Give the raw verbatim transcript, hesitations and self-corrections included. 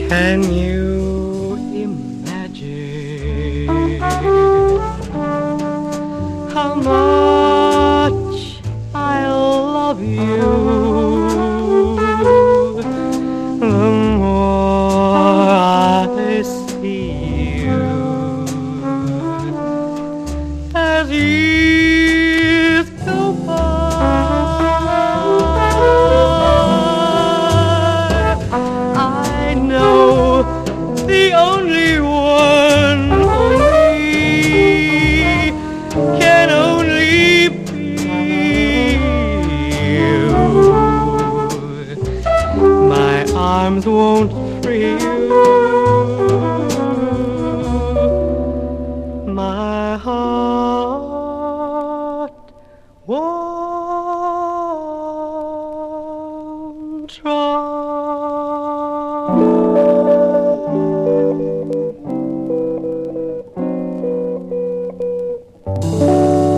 Can you imagine how much I love you? The more I see you, as years go by, I know the only one for me can only be you. My arms won't free you